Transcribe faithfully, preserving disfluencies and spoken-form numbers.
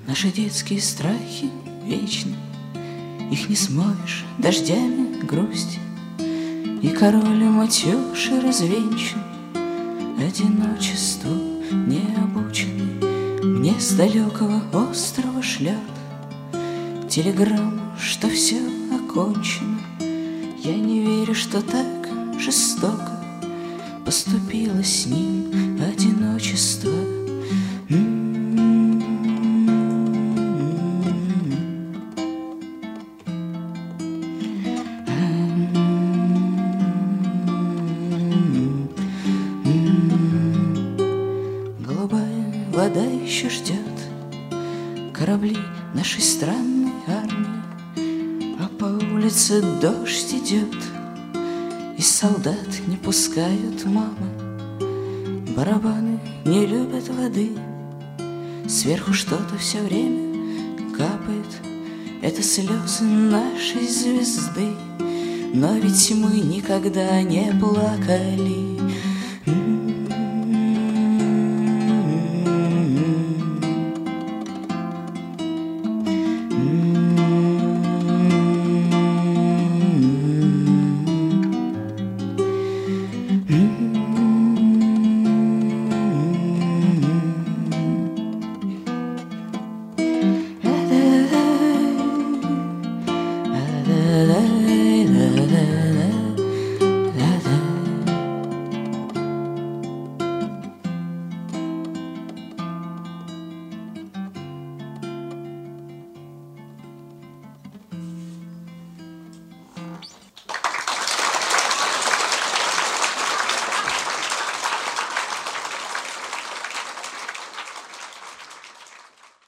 Наши детские страхи вечны, их не смоешь дождями грусти. И король матюши развенчан, одиночеству необученный, мне с далекого острова шлет телеграмму, что все окончено. Я не верю, что так жестоко поступило с ним одиночество. Голубая вода еще ждет корабли нашей странной армии, а по улице дождь идет, и солдат не пускают мамы. Барабаны не любят воды, сверху что-то все время капает. Это слезы нашей звезды, но ведь мы никогда не плакали.